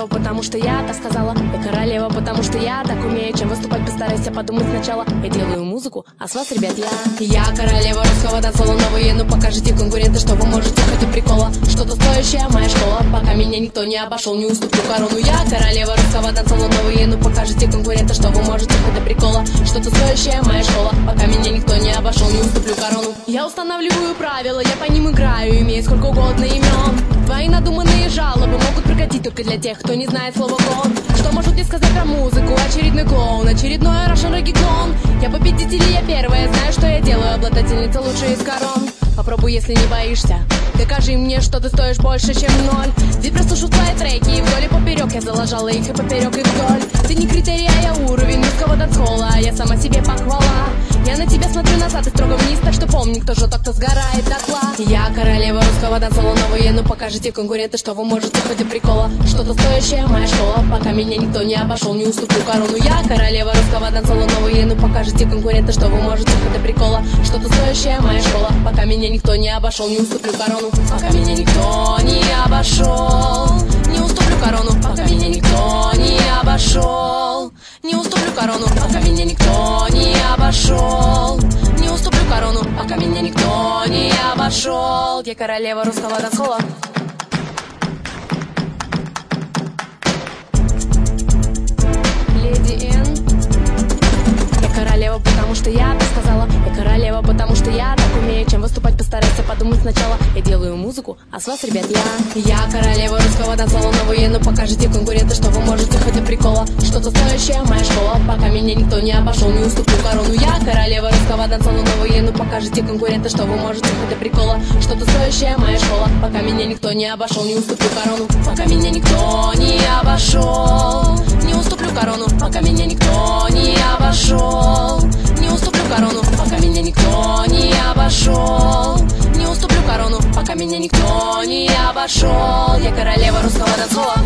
королева, потому что я так сказала. Я королева, потому что я так умею. Чем выступать, постарайся подумать сначала. Я делаю музыку, а с вас, ребят, я королева русского танцпола. Новые, ну покажите конкуренты, что вы можете хоть и прикола. Что-то стоящее, моя школа. Пока меня никто не обошел, не уступлю корону. Я королева русского танцпола. Новые, ну покажите конкуренты, что вы можете хоть и прикола. Что-то стоящее, моя школа. Пока меня никто не обошел, не уступлю корону. Я устанавливаю правила, я по ним играю, имею сколько угодно имен. Твои надуманные жалобы могут прокатить только для тех, кто не знает слова клон. Что может мне сказать про музыку? Очередной клоун, очередной Russian реггетон. Я победитель, я первая, знаю, что я делаю. Обладательница лучшей из корон. Попробуй, если не боишься. Докажи мне, что ты стоишь больше, чем ноль. Здесь прослушал твои треки и вдоль и поперек. Я заложала их и поперек, и вдоль. Ты не критерий, а я уровень русского танцпола. Я сама себе похвала. Я на тебя смотрю назад и строго вниз, так что помни, кто же тот, кто сгорает дотла. Я королева русского танцпола. Новые, ну покажите конкуренты, что вы можете хоть и прикола. Что-то стоящее, моя школа. Пока меня никто не обошел, не уступлю корону. Я королева русского танцпола. Новые, ну покажите конкуренты, что вы можете хоть и прикола. Что-то стоящее, моя школа. Пока меня никто не обошел, не уступлю корону. Пока меня никто не обошел, не уступлю корону. Пока меня никто не обошел, не уступлю корону. Пока меня никто не обошел, не уступлю корону. Пока меня никто не обошел. Я королева русского танцпола. Леди Н. Я королева, потому что я так сказала. Я королева, потому что я так умею. Чем выступать, постарайся подумать сначала. Я делаю музыку, а с вас, ребят, я королева русского танцпола. Новые, ну покажите конкуренты, что вы можете хоть и прикола. Что-то стоящее, моя школа. Пока меня никто не обошел, не уступлю корону. Я королева русского танцпола. Новые, ну покажите конкуренты, что вы можете хоть и прикола. Что-то стоящее, моя школа. Пока меня никто не обошел, не уступлю корону. Пока меня никто не обошел, не уступлю корону. Пока меня никто не обошел, не уступлю корону. Пока меня никто не обошел, не уступлю корону. Пока меня никто не обошел. Я королева русского танцпола.